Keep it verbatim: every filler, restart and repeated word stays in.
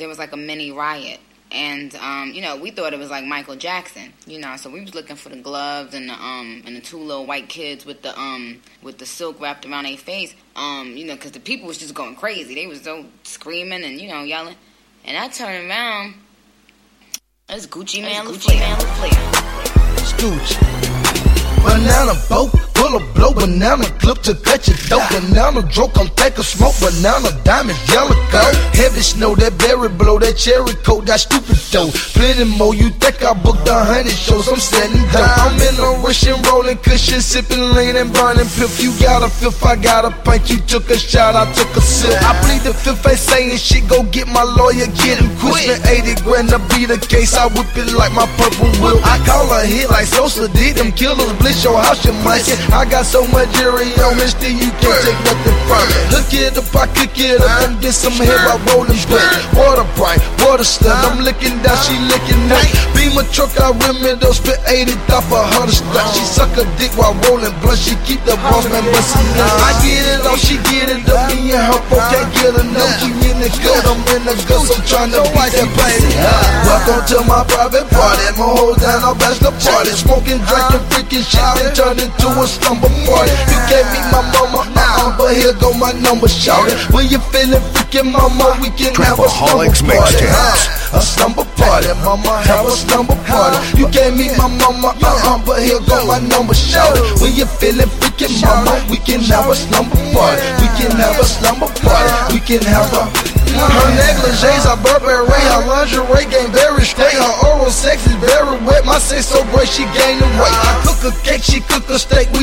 there was like a mini riot. And, um, you know, we thought it was like Michael Jackson, you know, so we was looking for the gloves and the, um, and the two little white kids with the, um, with the silk wrapped around their face, um, you know, because the people was just going crazy. They was so screaming and, you know, yelling. And I turned around, it's Gucci Mane LaFleur. It's Gucci. Banana boat, full of blow, banana clip to cut your dope. Banana drunk, come take a smoke, banana diamond, yellow coat. Heavy snow, that berry blow, that cherry coat, that stupid dough. Plenty more, you think I booked a hundred shows, I'm selling dope. I'm in a Russian rolling cushion, sipping lean and burning piff. You got a fifth, I got a pint, you took a shot, I took a sip. I plead the fifth, ain't saying shit, go get my lawyer, get him quick. Spent eighty grand to be the case, I whip it like my purple whip. I call a hit like Sosa did, them killers blitz your house, your money. I got so much jury on me, still you can't take nothing from it. Hook it up, I cook it up, and get some hair by rolling butt. Water bright, water stud, I'm licking down, she licking up. Beam a truck, I rim it up, spit eighty top for her to stop. She suck a dick while rolling blunt, she keep the boss man bustin' up. I get it on, she get it up, me and her both can't get enough. She in the gut, I'm in the gut, so tryna beat that pussy up. Welcome to my private party, my whole down our bachelor party. Smoking, drinking, freaking shit, then turn into a slumber party. You can't meet my mama, uh-uh, but here go my number, shout it. When you feeling freaking mama, we can have a slumber party. Uh, a slumber party, mama, have a slumber party. You can't meet my mama, uh-uh, but here go my number, shout it. When you feeling freaking mama, we can have a slumber party. We can have a slumber party. We can have a. Her negligees, her Burberry, her lingerie game very straight. Her oral sex is very wet. My sex so great, she gained the weight. I cook a cake, she cook a steak. We